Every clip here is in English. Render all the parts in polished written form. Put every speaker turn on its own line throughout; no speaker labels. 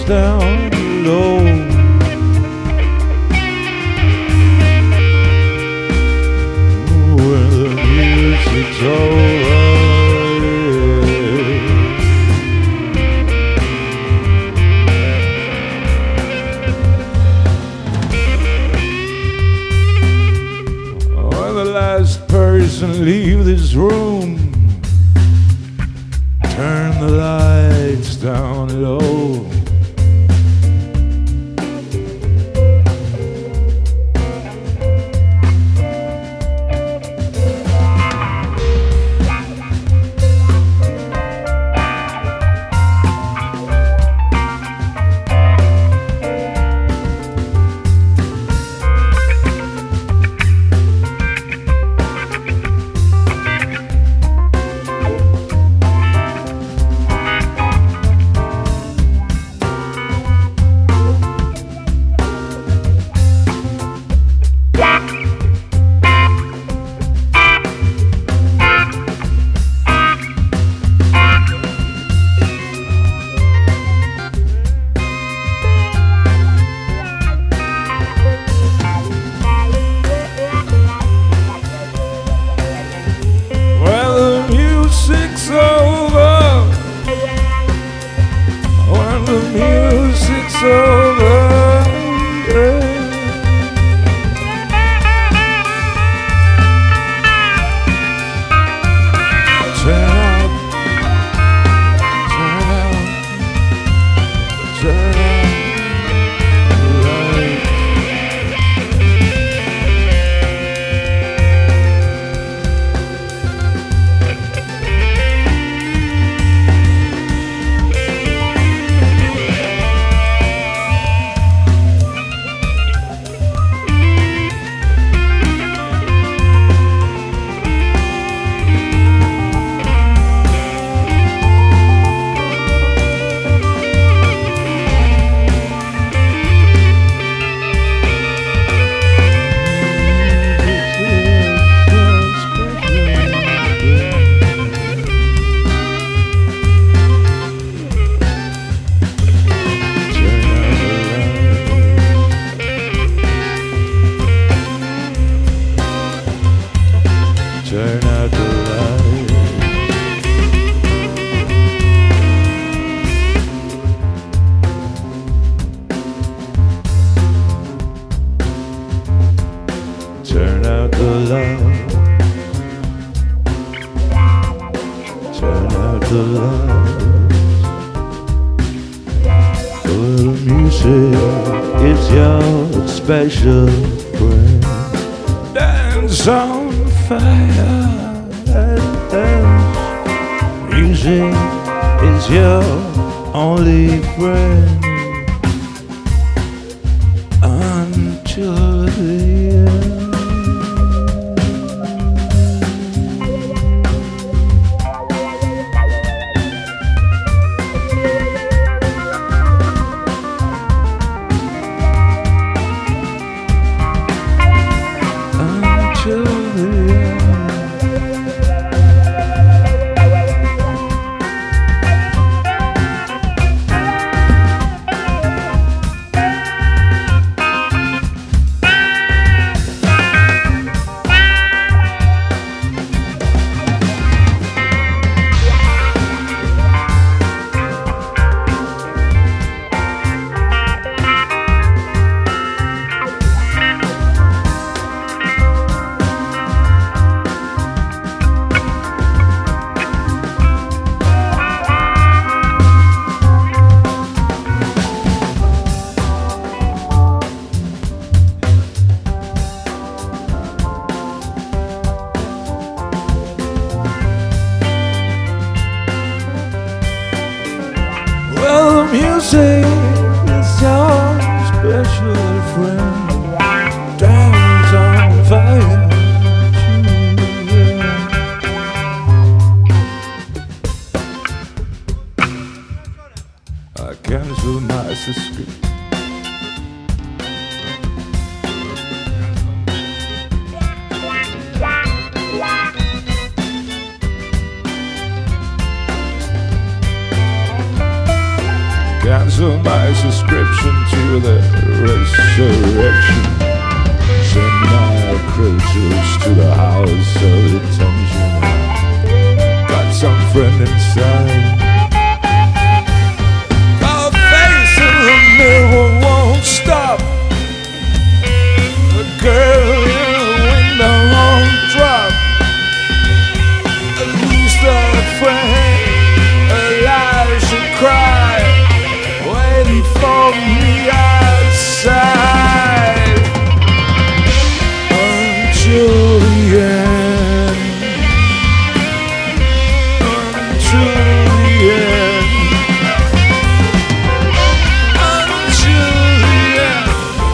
down low. When the music's over, when the last person leave this room, turn the lights down low. Music's over. When the music's over, turn out, turn out, turn out the light. Turn out the light. Turn out the light. Turn out the light. The music is your special friend. Dance on fire. Music is your only friend until the end. Until the end. Well, the music is your special friend. Diamonds on fire. I cancel my subscription. Cancel cancel my subscription to the resurrection. Send my credentials to the house of detention. Got some friend inside. Our face in the mirror won't stop. The girl in the window won't drop. At least a friend alive should cry, waiting for me outside until the end, until the end, until the end.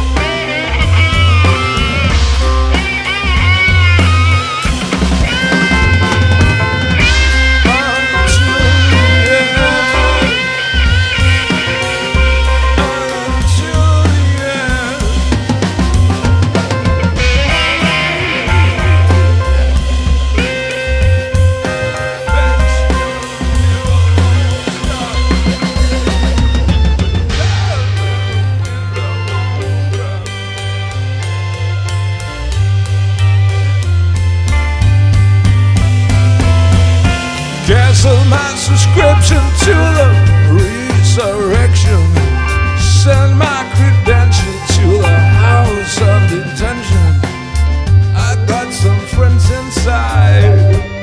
Cancel my subscription to the resurrection. Send my credentials to the house of detention. I got some friends inside.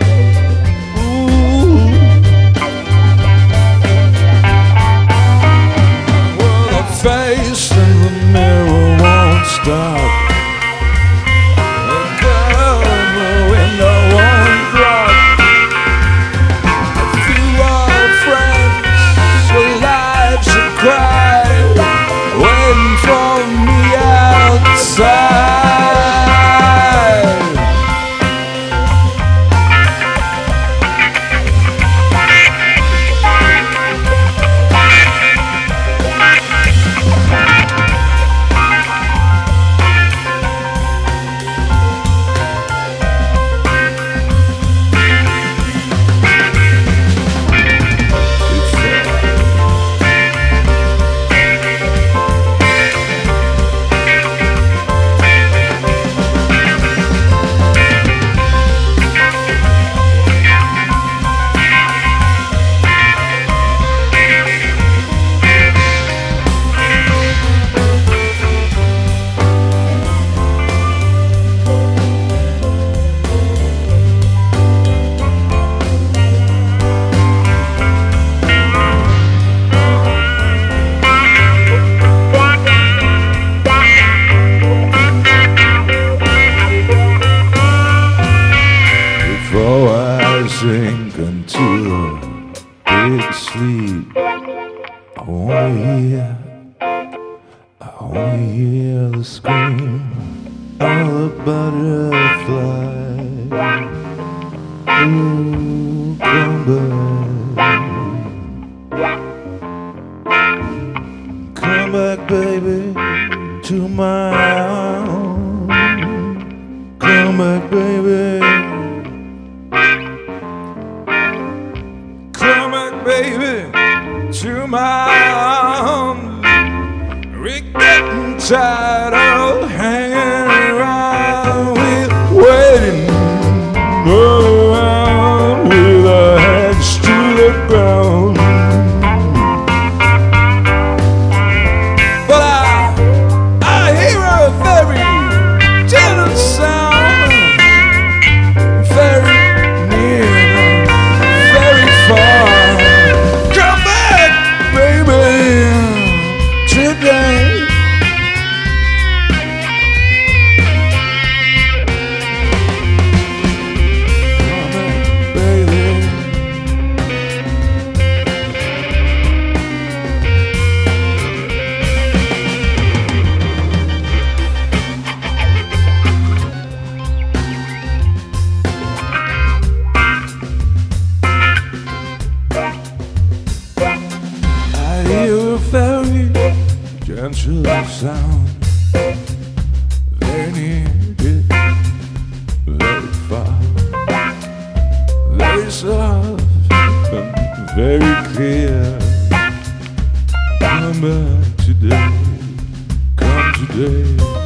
Ooh. Well, the face in the mirror won't stop. The girl in the window won't drop. Cry, waiting for me outside. Before I sink into a big sleep, I wanna hear the scream of the butterfly. Ooh, come back, baby, to my arms. Come back, baby. Come back, baby, to my arms. We're getting tired of hanging around. We're waiting around with our heads to the ground. But I hear a very gentle sound, very near, very far. Come back, baby, today. Come back, baby. I hear a very gentle sound, very near, very far, very soft and very clear. Come back today. Come today.